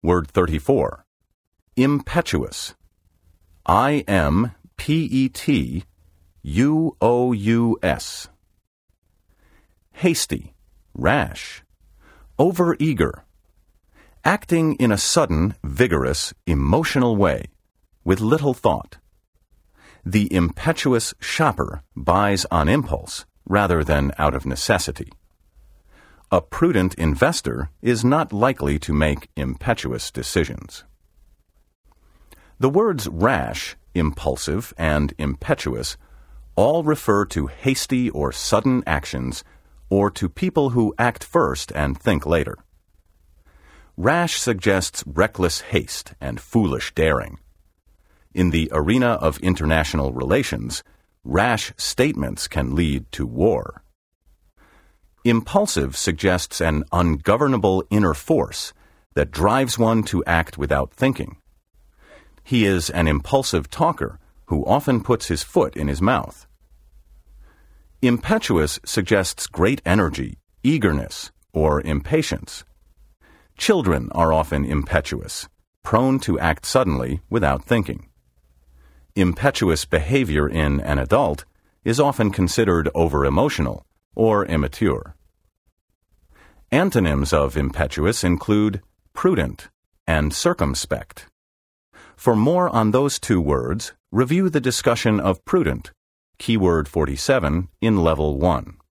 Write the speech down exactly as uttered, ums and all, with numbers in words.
Word thirty-four. Impetuous. I M P E T U O U S. Hasty, rash, overeager. Acting in a sudden, vigorous, emotional way, with little thought. The impetuous shopper buys on impulse rather than out of necessity. A prudent investor is not likely to make impetuous decisions. The words rash, impulsive, and impetuous all refer to hasty or sudden actions or to people who act first and think later. Rash suggests reckless haste and foolish daring. In the arena of international relations, rash statements can lead to war. Impulsive suggests an ungovernable inner force that drives one to act without thinking. He is an impulsive talker who often puts his foot in his mouth. Impetuous suggests great energy, eagerness, or impatience. Children are often impetuous, prone to act suddenly without thinking. Impetuous behavior in an adult is often considered over-emotional or immature. Antonyms of impetuous include prudent and circumspect. For more on those two words, review the discussion of prudent, keyword forty-seven, in Level one.